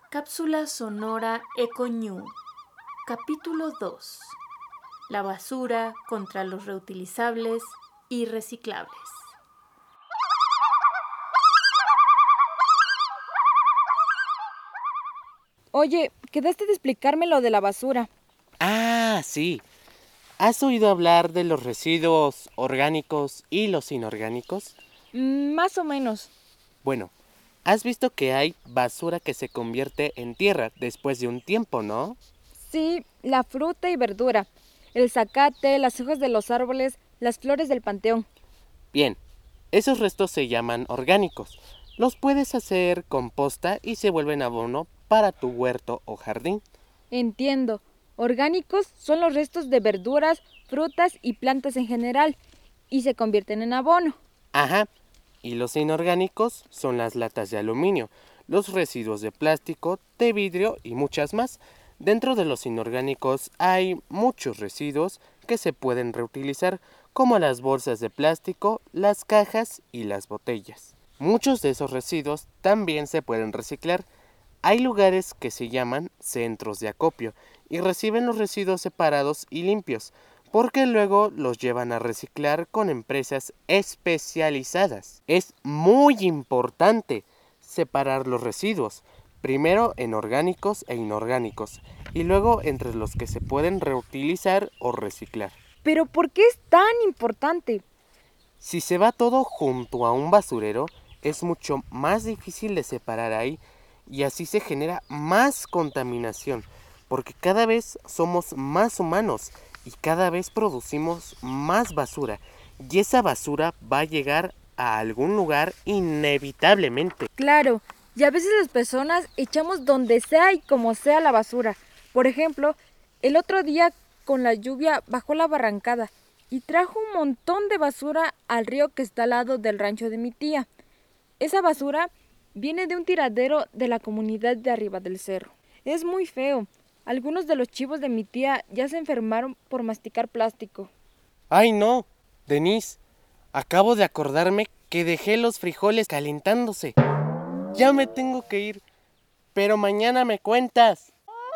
Cápsula sonora Ecoñú. Capítulo 2. La basura contra los reutilizables y reciclables. Oye, quedaste de explicarme lo de la basura. Ah, sí. ¿Has oído hablar de los residuos orgánicos y los inorgánicos? Más o menos. Bueno, has visto que hay basura que se convierte en tierra después de un tiempo, ¿no? Sí, la fruta y verdura, el zacate, las hojas de los árboles, las flores del panteón. Bien, esos restos se llaman orgánicos. Los puedes hacer composta y se vuelven abono para tu huerto o jardín. Entiendo. Orgánicos son los restos de verduras, frutas y plantas en general, y se convierten en abono. Ajá. Y los inorgánicos son las latas de aluminio, los residuos de plástico, de vidrio y muchas más. Dentro de los inorgánicos hay muchos residuos que se pueden reutilizar, como las bolsas de plástico, las cajas y las botellas. Muchos de esos residuos también se pueden reciclar. Hay lugares que se llaman centros de acopio y reciben los residuos separados y limpios, porque luego los llevan a reciclar con empresas especializadas. Es muy importante separar los residuos, primero en orgánicos e inorgánicos, y luego entre los que se pueden reutilizar o reciclar. Pero ¿por qué es tan importante? Si se va todo junto a un basurero, es mucho más difícil de separar ahí y así se genera más contaminación, porque cada vez somos más humanos y cada vez producimos más basura y esa basura va a llegar a algún lugar inevitablemente. Claro, y a veces las personas echamos donde sea y como sea la basura. Por ejemplo, el otro día con la lluvia bajó la barrancada y trajo un montón de basura al río que está al lado del rancho de mi tía. Esa basura viene de un tiradero de la comunidad de arriba del cerro. Es muy feo. Algunos de los chivos de mi tía ya se enfermaron por masticar plástico. ¡Ay no! Denise, acabo de acordarme que dejé los frijoles calentándose. Ya me tengo que ir, pero mañana me cuentas.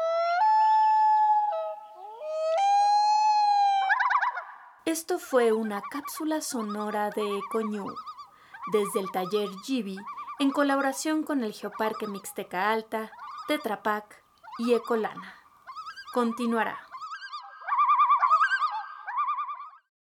Esto fue una cápsula sonora de Ecoñú, desde el taller Gibi, en colaboración con el Geoparque Mixteca Alta, Tetra Pak y Ecolana. Continuará.